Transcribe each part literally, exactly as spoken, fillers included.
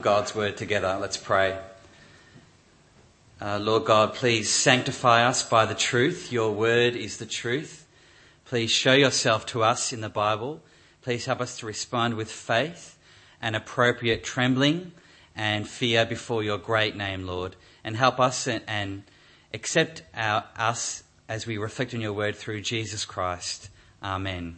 God's word together. Let's pray. Uh, Lord God, please sanctify us by the truth. Your word is the truth. Please show yourself to us in the Bible. Please help us to respond with faith and appropriate trembling and fear before your great name, Lord. And help us and, and accept our, us as we reflect on your word through Jesus Christ. Amen.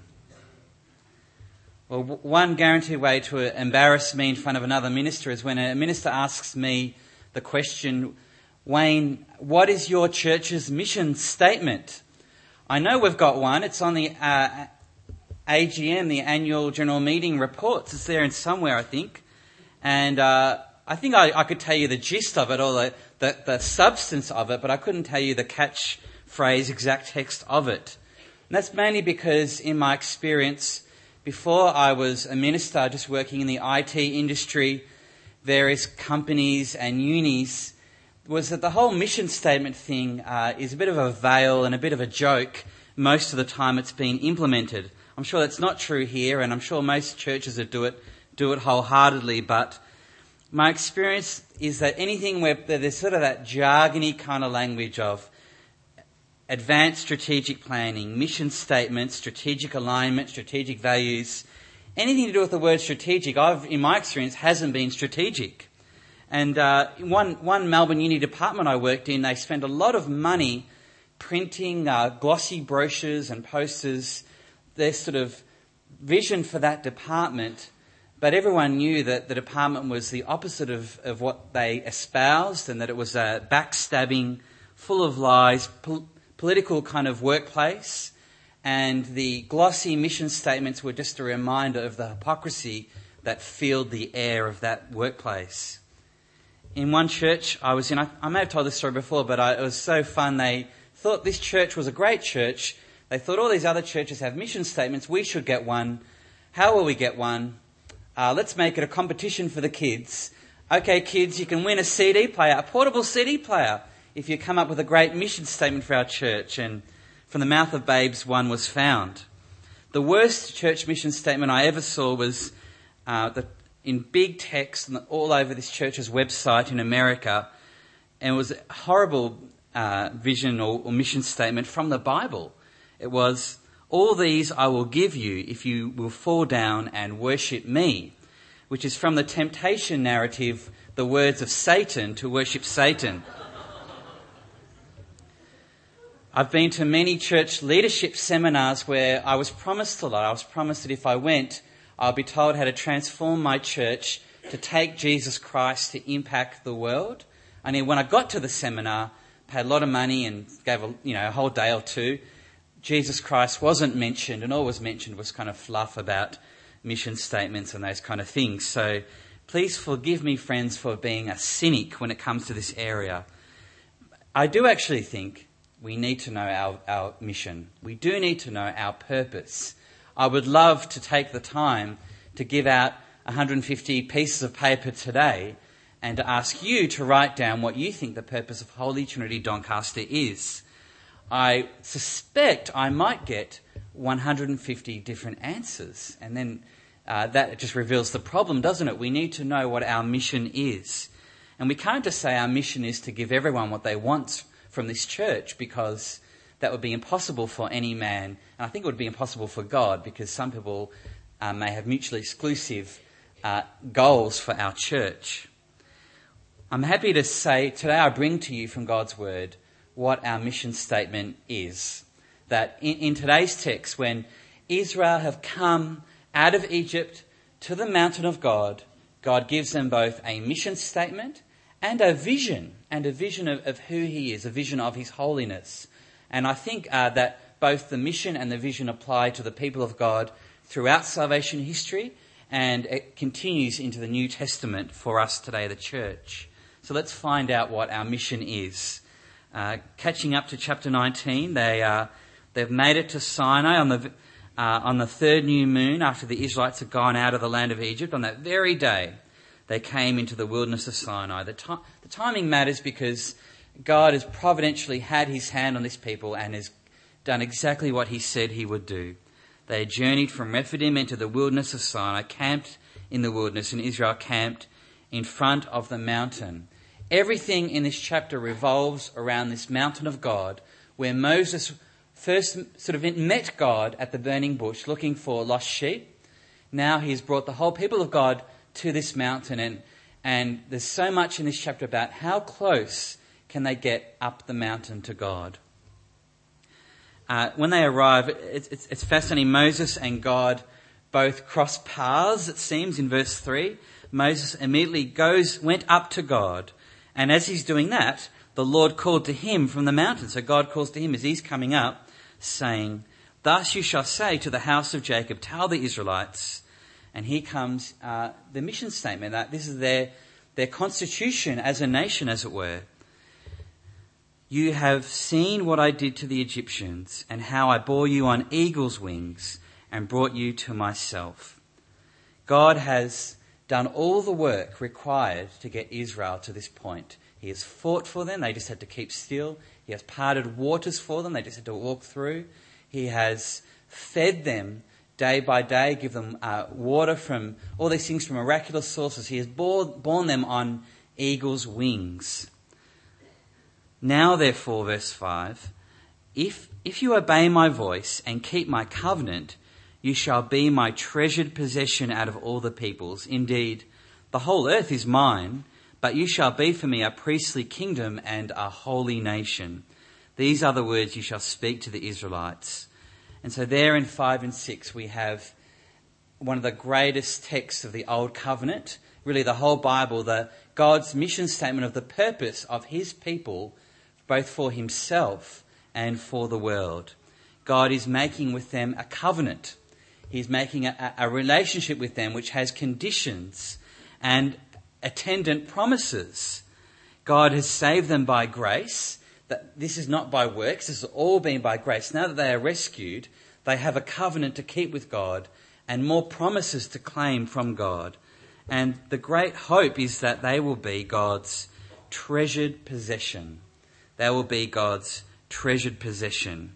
Well, one guaranteed way to embarrass me in front of another minister is when a minister asks me the question, Wayne, what is your church's mission statement? I know we've got one. It's on the uh, A G M, the annual general meeting reports. It's there in somewhere, I think. And uh, I think I, I could tell you the gist of it or the, the, the substance of it, but I couldn't tell you the catchphrase, exact text of it. And that's mainly because in my experience, before I was a minister, just working in the I T industry, various companies and unis, was that the whole mission statement thing uh, is a bit of a veil and a bit of a joke most of the time it's been implemented. I'm sure that's not true here, and I'm sure most churches that do it do it wholeheartedly, but my experience is that anything where there's sort of that jargony kind of language of advanced strategic planning, mission statements, strategic alignment, strategic values, anything to do with the word strategic, I've, in my experience, hasn't been strategic. And uh, one one Melbourne Uni department I worked in, they spent a lot of money printing uh, glossy brochures and posters, their sort of vision for that department, but everyone knew that the department was the opposite of, of what they espoused, and that it was a backstabbing, full of lies, pol- political kind of workplace, and the glossy mission statements were just a reminder of the hypocrisy that filled the air of that workplace. In one church I was in, I, I may have told this story before, but I, it was so fun. They thought this church was a great church. They thought all these other churches have mission statements. We should get one. How will we get one? Uh, let's make it a competition for the kids. Okay, kids, you can win a C D player, a portable C D player, if you come up with a great mission statement for our church. And from the mouth of babes, one was found. The worst church mission statement I ever saw was uh, the, in big text all over this church's website in America. And it was a horrible uh, vision or, or mission statement from the Bible. It was, all these I will give you if you will fall down and worship me, which is from the temptation narrative, the words of Satan to worship Satan. I've been to many church leadership seminars where I was promised a lot. I was promised that if I went, I'll be told how to transform my church to take Jesus Christ to impact the world. And then when I got to the seminar, paid a lot of money and gave a, you know, a whole day or two, Jesus Christ wasn't mentioned, and all was mentioned was kind of fluff about mission statements and those kind of things. So please forgive me, friends, for being a cynic when it comes to this area. I do actually think we need to know our, our mission. We do need to know our purpose. I would love to take the time to give out one hundred fifty pieces of paper today and to ask you to write down what you think the purpose of Holy Trinity Doncaster is. I suspect I might get one hundred fifty different answers, and then uh, that just reveals the problem, doesn't it? We need to know what our mission is. And we can't just say our mission is to give everyone what they want from this church, because that would be impossible for any man. And I think it would be impossible for God, because some people uh, may have mutually exclusive uh, goals for our church. I'm happy to say today I bring to you from God's word what our mission statement is. That in, in today's text, when Israel have come out of Egypt to the mountain of God, God gives them both a mission statement and a vision, and a vision of, of who he is, a vision of his holiness. And I think uh, that both the mission and the vision apply to the people of God throughout salvation history, and it continues into the New Testament for us today, the church. So let's find out what our mission is. Uh, catching up to chapter nineteen, they, uh, they've made it to Sinai on the, uh, on the third new moon after the Israelites had gone out of the land of Egypt. On that very day, they came into the wilderness of Sinai. The, ti- the timing matters because God has providentially had his hand on this people and has done exactly what he said he would do. They journeyed from Rephidim into the wilderness of Sinai, camped in the wilderness, and Israel camped in front of the mountain. Everything in this chapter revolves around this mountain of God, where Moses first sort of met God at the burning bush looking for lost sheep. Now he's brought the whole people of God to this mountain, and, and there's so much in this chapter about how close can they get up the mountain to God. Uh, when they arrive, it's, it's, it's fascinating. Moses and God both cross paths, it seems, in verse three. Moses immediately goes, went up to God. And as he's doing that, the Lord called to him from the mountain. So God calls to him as he's coming up, saying, "Thus you shall say to the house of Jacob, tell the Israelites." And here comes uh, the mission statement. That this is their, their constitution as a nation, as it were. "You have seen what I did to the Egyptians, and how I bore you on eagle's wings and brought you to myself." God has done all the work required to get Israel to this point. He has fought for them. They just had to keep still. He has parted waters for them. They just had to walk through. He has fed them day by day, give them uh, water from all these things from miraculous sources. He has borne, borne them on eagle's wings. "Now, therefore," verse five, if, if you obey my voice and keep my covenant, you shall be my treasured possession out of all the peoples. Indeed, the whole earth is mine, but you shall be for me a priestly kingdom and a holy nation. These are the words you shall speak to the Israelites. And so there in five and six we have one of the greatest texts of the Old Covenant, really the whole Bible, the God's mission statement of the purpose of his people, both for himself and for the world. God is making with them a covenant. He's making a, a relationship with them which has conditions and attendant promises. God has saved them by grace. That this is not by works. This has all been by grace. Now that they are rescued, they have a covenant to keep with God and more promises to claim from God. And the great hope is that they will be God's treasured possession. They will be God's treasured possession.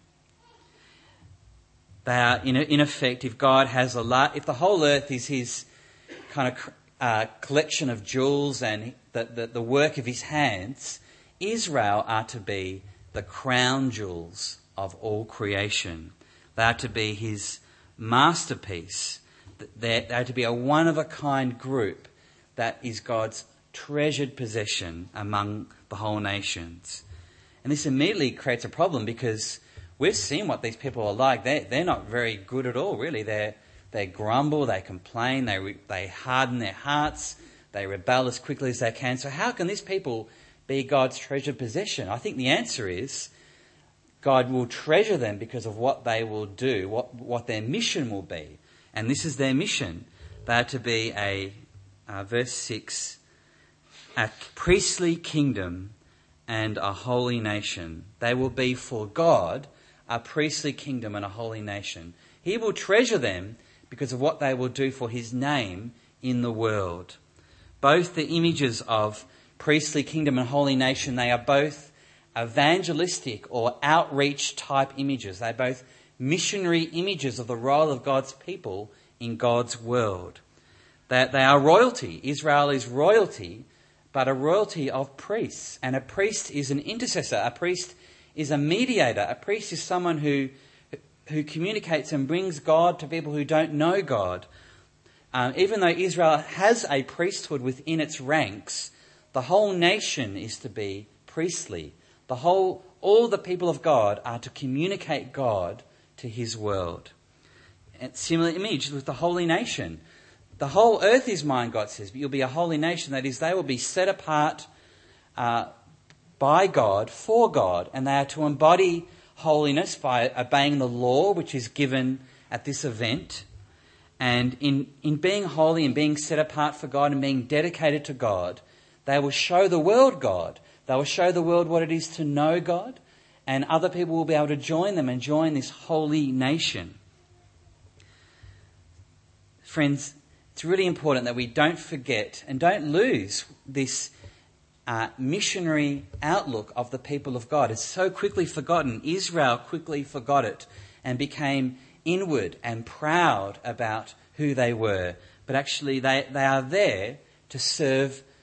They are, in, in effect, if God has a lot, if the whole earth is his kind of uh, collection of jewels and the, the, the work of his hands, Israel are to be the crown jewels of all creation. They are to be his masterpiece. They are to be a one-of-a-kind group that is God's treasured possession among the whole nations. And this immediately creates a problem because we've seen what these people are like. They're, they're not very good at all, really. They they grumble, they complain, they re, they harden their hearts, they rebel as quickly as they can. So how can these people be God's treasured possession? I think the answer is God will treasure them because of what they will do, what, what their mission will be. And this is their mission. They are to be a, uh, verse six, a priestly kingdom and a holy nation. They will be for God a priestly kingdom and a holy nation. He will treasure them because of what they will do for his name in the world. Both the images of priestly kingdom and holy nation, they are both evangelistic or outreach type images. They're both missionary images of the role of God's people in God's world. That they, they are royalty. Israel is royalty, but a royalty of priests. And a priest is an intercessor. A priest is a mediator. A priest is someone who who communicates and brings God to people who don't know God. Um, even though Israel has a priesthood within its ranks, the whole nation is to be priestly. The whole, all the people of God are to communicate God to his world. And similar image with the holy nation. The whole earth is mine, God says, but you'll be a holy nation. That is, they will be set apart uh, by God, for God, and they are to embody holiness by obeying the law which is given at this event. And in, in being holy and being set apart for God and being dedicated to God, they will show the world God. They will show the world what it is to know God, and other people will be able to join them and join this holy nation. Friends, it's really important that we don't forget and don't lose this uh, missionary outlook of the people of God. It's so quickly forgotten. Israel quickly forgot it and became inward and proud about who they were. But actually they, they are there to serve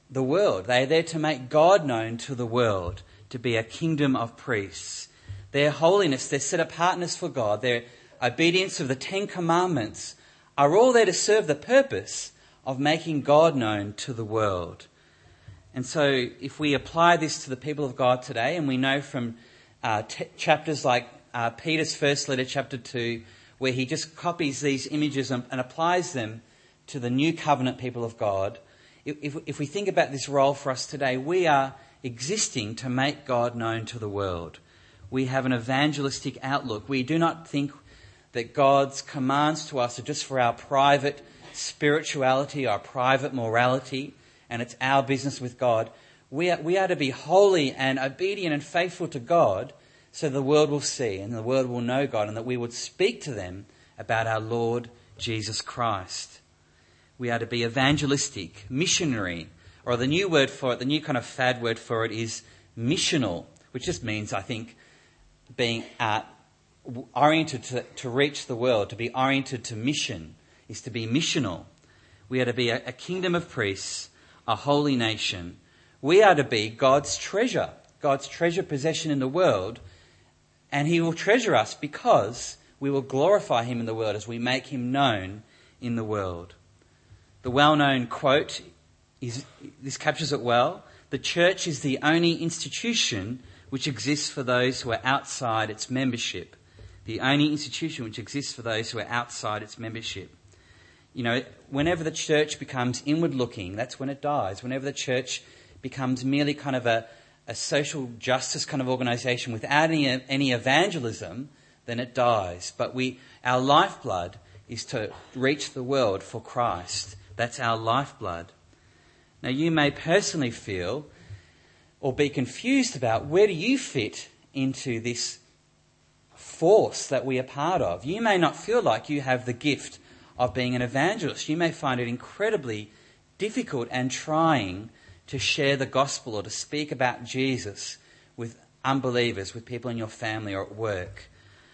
the world. They are there to make God known to the world, to be a kingdom of priests. Their holiness, their set apartness for God, their obedience of the Ten Commandments are all there to serve the purpose of making God known to the world. And so if we apply this to the people of God today, and we know from uh, t- chapters like uh, Peter's first letter, chapter two, where he just copies these images and, and applies them to the new covenant people of God, if, if, if we think about this role for us today, we are existing to make God known to the world. We have an evangelistic outlook. We do not think that God's commands to us are just for our private spirituality, our private morality, and it's our business with God. We are, we are to be holy and obedient and faithful to God so the world will see and the world will know God, and that we would speak to them about our Lord Jesus Christ. We are to be evangelistic, missionary, or the new word for it, the new kind of fad word for it is missional, which just means, I think, being uh, oriented to, to reach the world. To be oriented to mission is to be missional. We are to be a, a kingdom of priests, a holy nation. We are to be God's treasure, God's treasure possession in the world, and he will treasure us because we will glorify him in the world as we make him known in the world. The well-known quote, is, this captures it well: the church is the only institution which exists for those who are outside its membership. The only institution which exists for those who are outside its membership. You know, whenever the church becomes inward-looking, that's when it dies. Whenever the church becomes merely kind of a, a social justice kind of organisation without any, any evangelism, then it dies. But we, our lifeblood is to reach the world for Christ. That's our lifeblood. Now, you may personally feel or be confused about, where do you fit into this force that we are part of? You may not feel like you have the gift of being an evangelist. You may find it incredibly difficult and trying to share the gospel or to speak about Jesus with unbelievers, with people in your family or at work.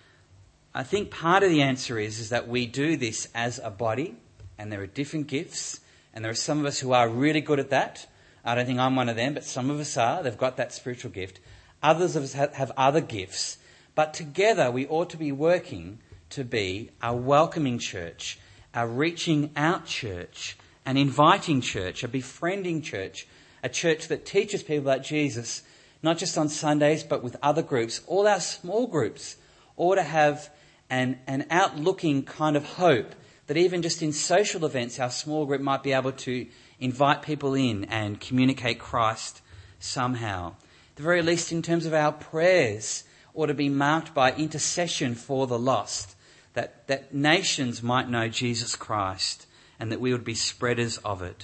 I think part of the answer is, is that we do this as a body, and there are different gifts, and there are some of us who are really good at that. I don't think I'm one of them, but some of us are. They've got that spiritual gift. Others of us have, have other gifts. But together we ought to be working to be a welcoming church, a reaching out church, an inviting church, a befriending church, a church that teaches people about Jesus, not just on Sundays, but with other groups. All our small groups ought to have an, an outlooking kind of hope that even just in social events, our small group might be able to invite people in and communicate Christ somehow. At the very least, in terms of our prayers, ought to be marked by intercession for the lost, that, that nations might know Jesus Christ and that we would be spreaders of it.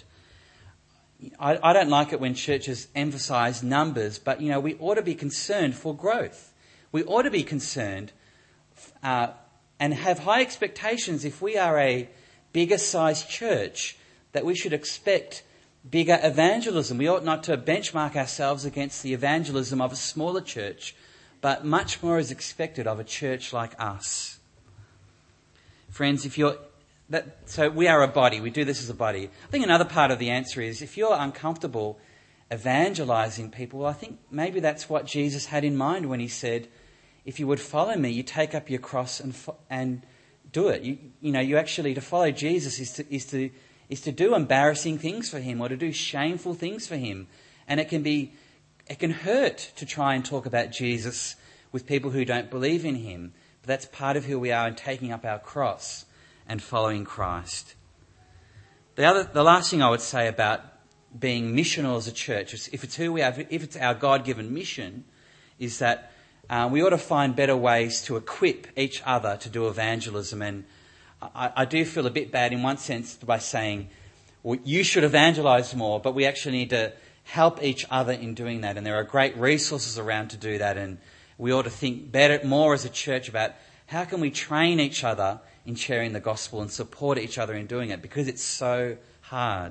I, I don't like it when churches emphasise numbers, but, you know, we ought to be concerned for growth. We ought to be concerned uh, and have high expectations if we are a bigger sized church, that we should expect bigger evangelism. We ought not to benchmark ourselves against the evangelism of a smaller church, but much more is expected of a church like us. Friends, if you're that, so we are a body. We do this as a body. I think another part of the answer is, if you're uncomfortable evangelizing people, I think maybe that's what Jesus had in mind when he said, if you would follow me, you take up your cross and and do it. You, you know, you actually, to follow Jesus is to is to is to do embarrassing things for him, or to do shameful things for him, and it can be. It can hurt to try and talk about Jesus with people who don't believe in him. But that's part of who we are in taking up our cross and following Christ. The other, the last thing I would say about being missional as a church, is if it's who we are, if it's our God-given mission, is that uh, we ought to find better ways to equip each other to do evangelism. And I, I do feel a bit bad in one sense by saying, well, you should evangelize more, but we actually need to help each other in doing that. And there are great resources around to do that. And we ought to think better, more as a church about how can we train each other in sharing the gospel and support each other in doing it, because it's so hard.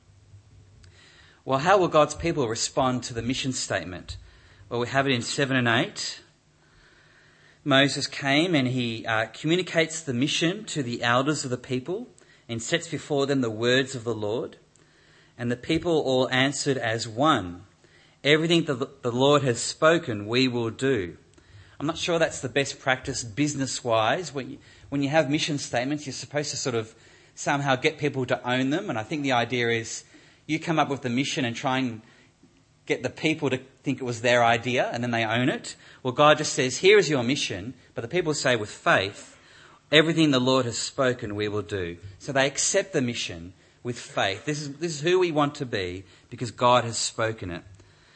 Well, how will God's people respond to the mission statement? Well, we have it in seven and eight. Moses came and he uh, communicates the mission to the elders of the people and sets before them the words of the Lord. And the people all answered as one, "Everything that the Lord has spoken, we will do." I'm not sure that's the best practice business-wise. When you, when you have mission statements, you're supposed to sort of somehow get people to own them. And I think the idea is you come up with the mission and try and get the people to think it was their idea, and then they own it. Well, God just says, here is your mission, but the people say with faith, everything the Lord has spoken, we will do. So they accept the mission with faith. This is, this is who we want to be because God has spoken it.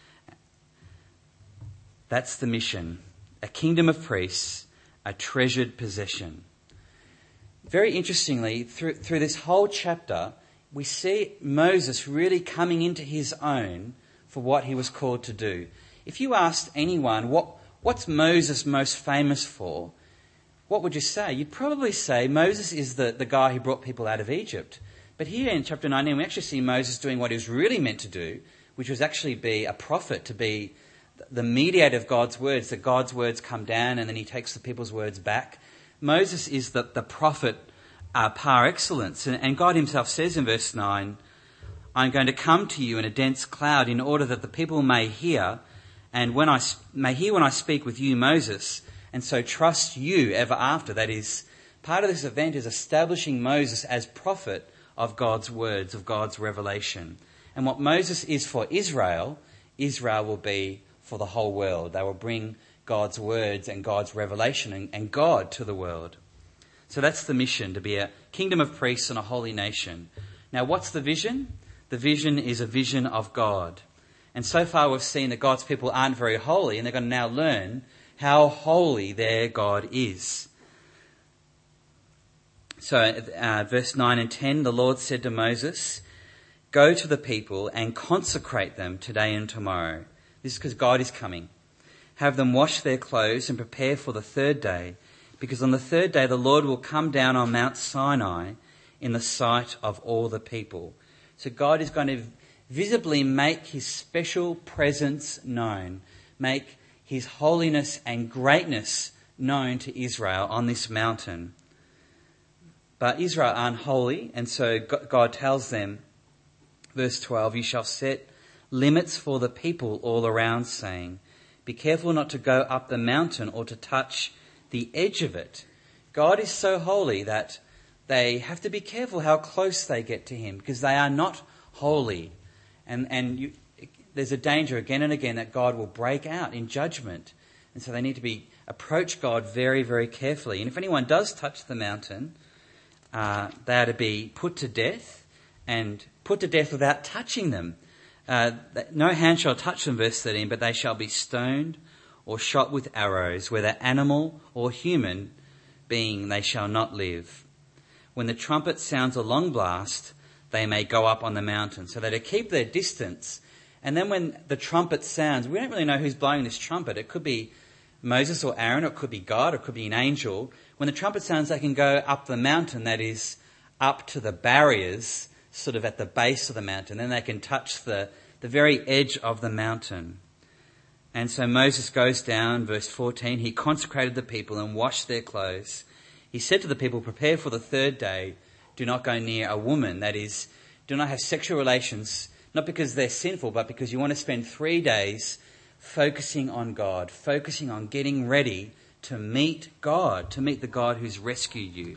That's the mission. A kingdom of priests, a treasured possession. Very interestingly, through, through this whole chapter, we see Moses really coming into his own for what he was called to do. If you asked anyone, what, what's Moses most famous for? What would you say? You'd probably say Moses is the, the guy who brought people out of Egypt. But here in chapter nineteen, we actually see Moses doing what he was really meant to do, which was actually be a prophet, to be the mediator of God's words, that God's words come down and then he takes the people's words back. Moses is the, the prophet uh, par excellence. And, and God himself says in verse nine, I'm going to come to you in a dense cloud in order that the people may hear, and when I may hear when I speak with you, Moses, and so trust you ever after. That is, part of this event is establishing Moses as prophet of God's words, of God's revelation. And what Moses is for Israel, Israel will be for the whole world. They will bring God's words and God's revelation and, and God to the world. So that's the mission, to be a kingdom of priests and a holy nation. Now, what's the vision? The vision is a vision of God. And so far we've seen that God's people aren't very holy, and they're going to now learn how holy their God is. So uh, verse nine and ten, the Lord said to Moses, go to the people and consecrate them today and tomorrow. This is because God is coming. Have them wash their clothes and prepare for the third day, because on the third day the Lord will come down on Mount Sinai in the sight of all the people. So God is going to visibly make his special presence known, make his holiness and greatness known to Israel on this mountain. But Israel aren't holy, and so God tells them, verse twelve, you shall set limits for the people all around, saying, be careful not to go up the mountain or to touch the edge of it. God is so holy that they have to be careful how close they get to him, because they are not holy. And, and you, there's a danger again and again that God will break out in judgment. And so they need to be approach God very, very carefully. And if anyone does touch the mountain, uh, they are to be put to death, and put to death without touching them. Uh, no hand shall touch them, verse thirteen, but they shall be stoned or shot with arrows, whether animal or human being, they shall not live. When the trumpet sounds a long blast, they may go up on the mountain. So they're to keep their distance. And then when the trumpet sounds, we don't really know who's blowing this trumpet. It could be Moses or Aaron, or it could be God, or it could be an angel. When the trumpet sounds, they can go up the mountain, that is, up to the barriers, sort of at the base of the mountain. Then they can touch the, the very edge of the mountain. And so Moses goes down, verse fourteen, he consecrated the people and washed their clothes. He said to the people, prepare for the third day. Do not go near a woman, that is, do not have sexual relations, not because they're sinful, but because you want to spend three days focusing on God, focusing on getting ready to meet God, to meet the God who's rescued you.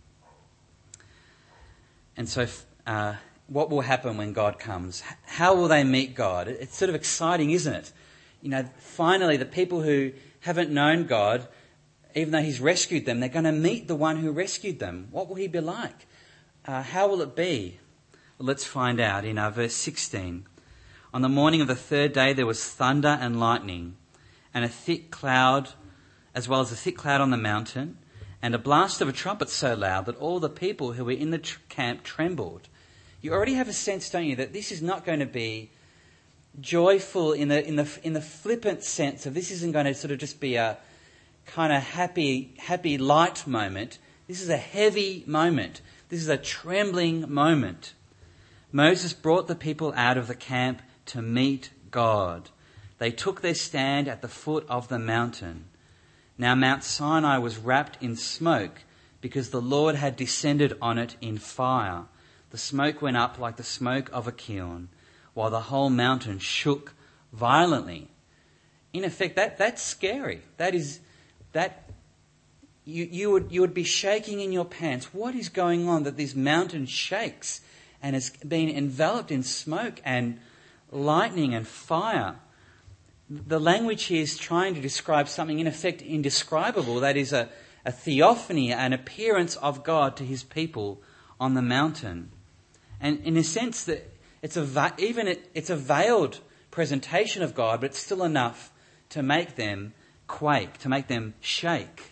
And so uh, what will happen when God comes? How will they meet God? It's sort of exciting, isn't it? You know, finally the people who haven't known God, even though he's rescued them, they're going to meet the one who rescued them. What will he be like? Uh, how will it be? Well, let's find out in uh, verse sixteen. On the morning of the third day there was thunder and lightning, and a thick cloud, as well as a thick cloud on the mountain, and a blast of a trumpet so loud that all the people who were in the tr- camp trembled. You already have a sense, don't you, that this is not going to be joyful in the in the in the flippant sense of this isn't going to sort of just be a kind of happy happy light moment. This is a heavy moment. This is a trembling moment. Moses brought the people out of the camp to meet God. They took their stand at the foot of the mountain. Now Mount Sinai was wrapped in smoke because the Lord had descended on it in fire. The smoke went up like the smoke of a kiln, while the whole mountain shook violently. In effect, that, that's scary. That is, that you, you would you would be shaking in your pants. What is going on that this mountain shakes and has been enveloped in smoke and lightning and fire? The language here is trying to describe something in effect indescribable. That is a, a theophany, an appearance of God to his people on the mountain. And in a sense, that it's a even it, it's a veiled presentation of God, but it's still enough to make them quake, to make them shake.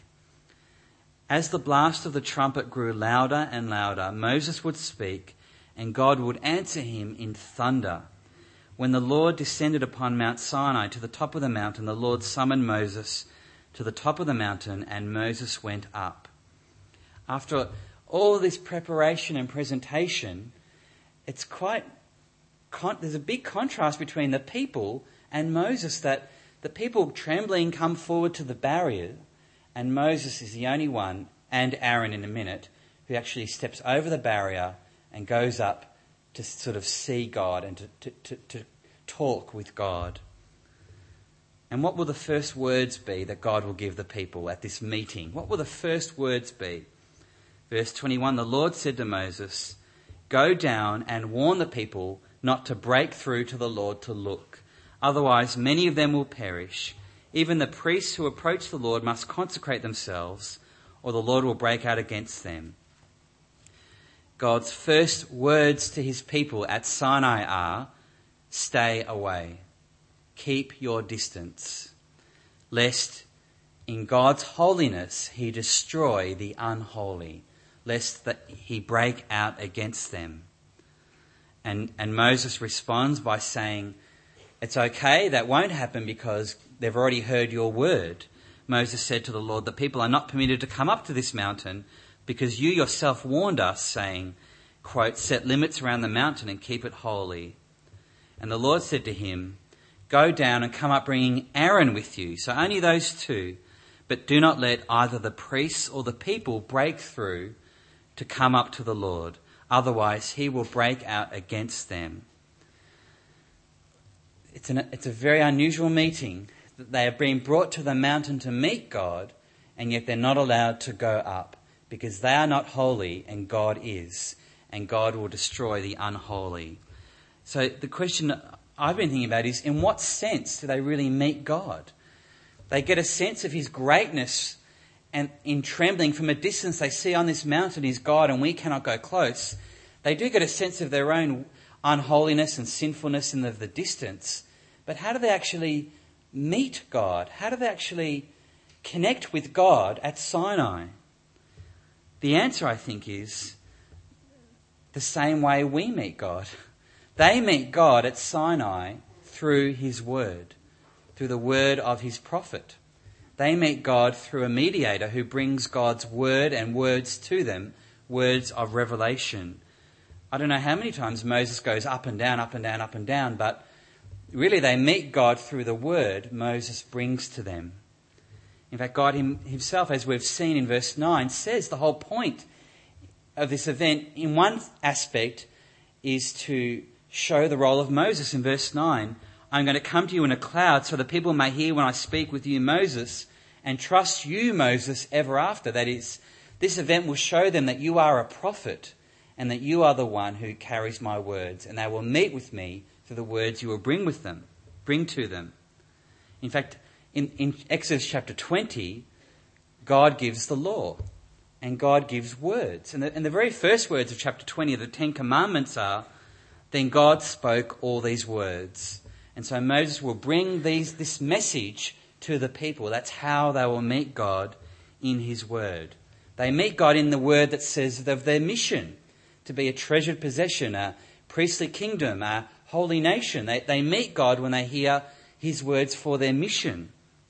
As the blast of the trumpet grew louder and louder, Moses would speak, and God would answer him in thunder. When the Lord descended upon Mount Sinai to the top of the mountain, the Lord summoned Moses to the top of the mountain, and Moses went up. After all this preparation and presentation, it's quite, con- there's a big contrast between the people and Moses, that the people trembling come forward to the barrier, and Moses is the only one, and Aaron in a minute, who actually steps over the barrier and goes up to sort of see God and to, to, to, to talk with God. And what will the first words be that God will give the people at this meeting? What will the first words be? Verse twenty-one, the Lord said to Moses, "Go down and warn the people not to break through to the Lord to look. Otherwise, many of them will perish. Even the priests who approach the Lord must consecrate themselves, or the Lord will break out against them." God's first words to his people at Sinai are, "Stay away. Keep your distance, lest in God's holiness he destroy the unholy, lest that he break out against them." And, and Moses responds by saying, "It's okay, that won't happen because they've already heard your word." Moses said to the Lord, "The people are not permitted to come up to this mountain because you yourself warned us, saying," quote, "set limits around the mountain and keep it holy." And the Lord said to him, "Go down and come up bringing Aaron with you." So only those two, but do not let either the priests or the people break through to come up to the Lord. Otherwise he will break out against them. It's, an, it's a very unusual meeting. They are being brought to the mountain to meet God, and yet they're not allowed to go up because they are not holy and God is, and God will destroy the unholy. So the question I've been thinking about is, in what sense do they really meet God? They get a sense of his greatness, and in trembling from a distance they see on this mountain is God and we cannot go close. They do get a sense of their own unholiness and sinfulness in the, the distance. But how do they actually meet God? How do they actually connect with God at Sinai? The answer, I think, is the same way we meet God. They meet God at Sinai through his word, through the word of his prophet. They meet God through a mediator who brings God's word and words to them, words of revelation. I don't know how many times Moses goes up and down, up and down, up and down, but really they meet God through the word Moses brings to them. In fact, God himself, as we've seen in verse nine, says the whole point of this event in one aspect is to show the role of Moses. In verse nine, "I'm going to come to you in a cloud so the people may hear when I speak with you, Moses, and trust you, Moses, ever after." That is, this event will show them that you are a prophet and that you are the one who carries my words, and they will meet with me through the words you will bring with them, bring to them. In fact, in, in Exodus chapter twenty, God gives the law and God gives words. And the, and the very first words of chapter twenty of the Ten Commandments are, "Then God spoke all these words." And so Moses will bring these this message to the people. That's how they will meet God, in his word. They meet God in the word that says of their mission, to be a treasured possession, a priestly kingdom, a holy nation. They, they meet God when they hear his words for their mission.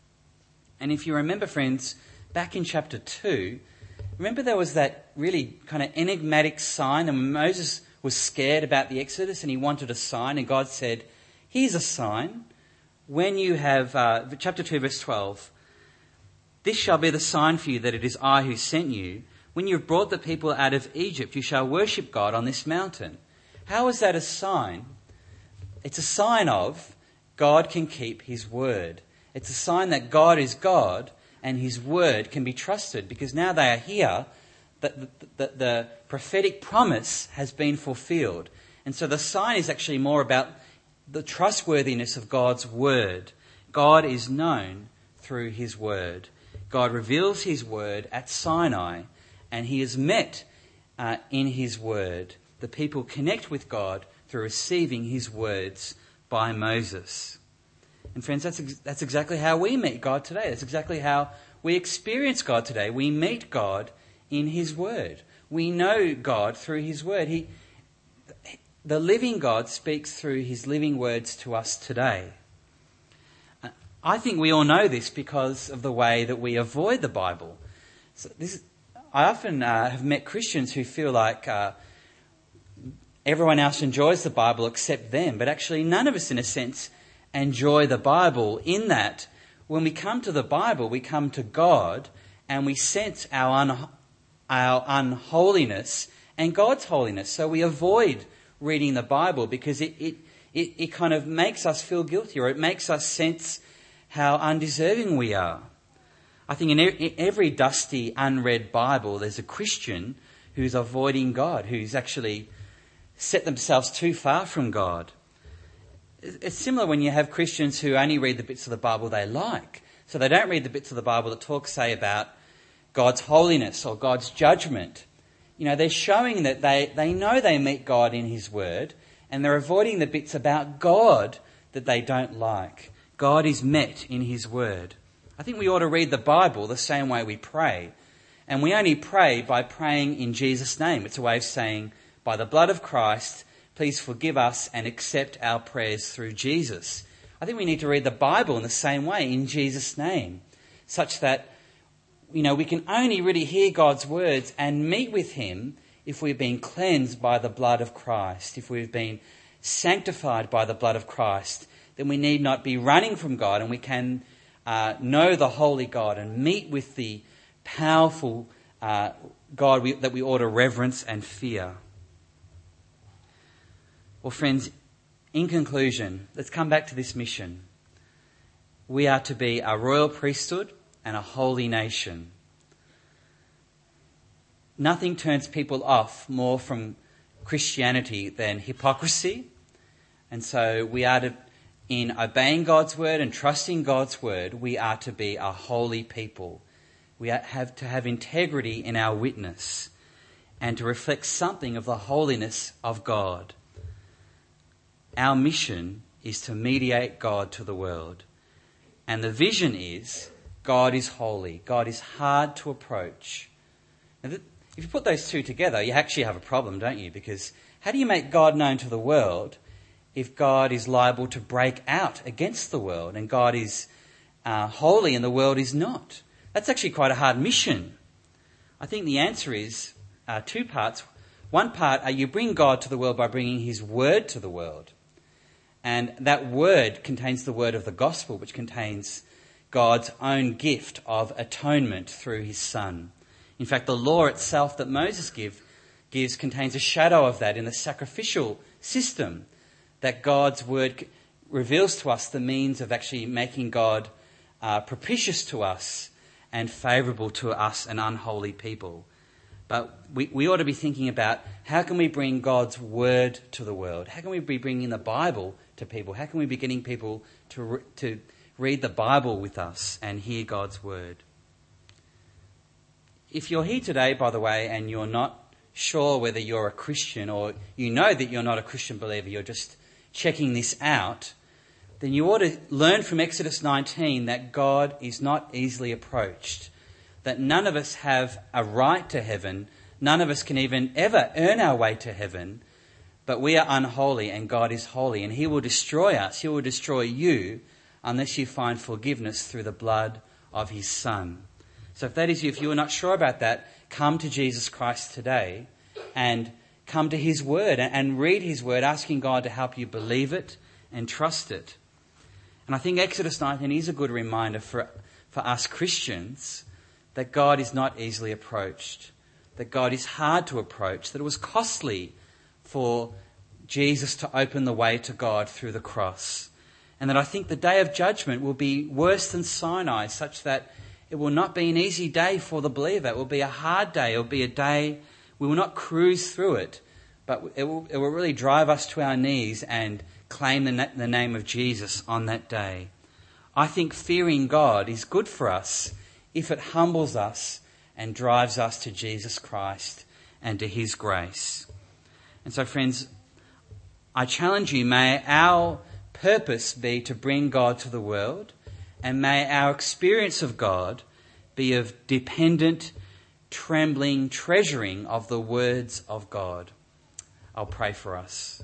And if you remember, friends, back in chapter two, remember there was that really kind of enigmatic sign, and Moses was scared about the Exodus and he wanted a sign, and God said, "Here's a sign. When you have," uh, chapter two, verse twelve, "This shall be the sign for you that it is I who sent you. when you've brought the people out of Egypt, you shall worship God on this mountain. How is that a sign? It's a sign of God can keep his word. It's a sign that God is God and his word can be trusted, because now they are here, that the, the, the prophetic promise has been fulfilled. And so the sign is actually more about the trustworthiness of God's word. God is known through his word. God reveals his word at Sinai, and he is met uh, in his word. The people connect with God through receiving his words by Moses. And friends, that's ex- that's exactly how we meet God today. That's exactly how we experience God today. We meet God in his word. We know God through his word. He, the living God speaks through his living words to us today. I think we all know this because of the way that we avoid the Bible. So this, I often uh, have met Christians who feel like uh, everyone else enjoys the Bible except them, but actually none of us, in a sense, enjoy the Bible, in that when we come to the Bible, we come to God and we sense our, un- our unholiness and God's holiness. So we avoid reading the Bible because it, it, it, it kind of makes us feel guilty, or it makes us sense how undeserving we are. I think in every dusty, unread Bible, there's a Christian who's avoiding God, who's actually set themselves too far from God. It's similar when you have Christians who only read the bits of the Bible they like. So they don't read the bits of the Bible that talk, say, about God's holiness or God's judgment. You know, they're showing that they, they know they meet God in his word, and they're avoiding the bits about God that they don't like. God is met in his word. I think we ought to read the Bible the same way we pray. And we only pray by praying in Jesus' name. It's a way of saying, by the blood of Christ, please forgive us and accept our prayers through Jesus. I think we need to read the Bible in the same way, in Jesus' name, such that, you know, we can only really hear God's words and meet with him if we've been cleansed by the blood of Christ, if we've been sanctified by the blood of Christ. Then we need not be running from God, and we can uh, know the holy God and meet with the powerful uh, God we, that we ought to reverence and fear. Well, friends, in conclusion, let's come back to this mission. We are to be a royal priesthood and a holy nation. Nothing turns people off more from Christianity than hypocrisy. And so we are to, in obeying God's word and trusting God's word, we are to be a holy people. We have to have integrity in our witness and to reflect something of the holiness of God. Our mission is to mediate God to the world. And the vision is God is holy. God is hard to approach. Now, if you put those two together, you actually have a problem, don't you? Because how do you make God known to the world if God is liable to break out against the world, and God is uh, holy and the world is not? That's actually quite a hard mission. I think the answer is uh, two parts. One part, uh, you bring God to the world by bringing his word to the world. And that word contains the word of the gospel, which contains God's own gift of atonement through his Son. In fact, the law itself that Moses give, gives contains a shadow of that in the sacrificial system, that God's word reveals to us the means of actually making God uh, propitious to us and favourable to us, an unholy people. But we, we ought to be thinking about, how can we bring God's word to the world? How can we be bringing the Bible to people? How can we be getting people to re- to read the Bible with us and hear God's word? If you're here today, by the way, and you're not sure whether you're a Christian, or you know that you're not a Christian believer, you're just checking this out, then you ought to learn from Exodus nineteen that God is not easily approached, that none of us have a right to heaven, none of us can even ever earn our way to heaven, but we are unholy and God is holy, and he will destroy us, he will destroy you, unless you find forgiveness through the blood of his Son. So if that is you, if you are not sure about that, come to Jesus Christ today and come to his word and read his word, asking God to help you believe it and trust it. And I think Exodus nineteen is a good reminder for, for us Christians that God is not easily approached, that God is hard to approach, that it was costly for Jesus to open the way to God through the cross. And that I think the day of judgment will be worse than Sinai, such that it will not be an easy day for the believer. It will be a hard day. It will be a day we will not cruise through it, but it will, it will really drive us to our knees and claim the, na- the name of Jesus on that day. I think fearing God is good for us if it humbles us and drives us to Jesus Christ and to his grace. And so, friends, I challenge you, may our purpose be to bring God to the world, and may our experience of God be of dependent, trembling, treasuring of the words of God. I'll pray for us.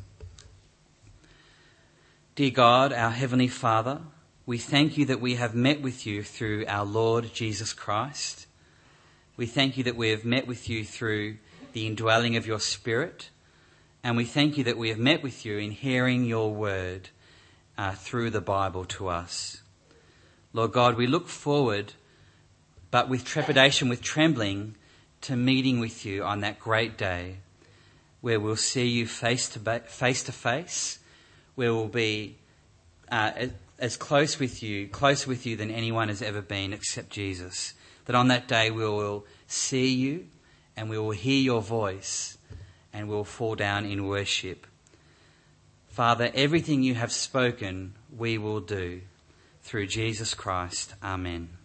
Dear God, our Heavenly Father, we thank you that we have met with you through our Lord Jesus Christ. We thank you that we have met with you through the indwelling of your Spirit. And we thank you that we have met with you in hearing your word uh, through the Bible to us. Lord God, we look forward, but with trepidation, with trembling, to meeting with you on that great day where we'll see you face to ba- face to face, where we'll be uh, as close with you, closer with you than anyone has ever been except Jesus. That on that day we will see you and we will hear your voice and we will fall down in worship. Father, everything you have spoken we will do. Through Jesus Christ. Amen.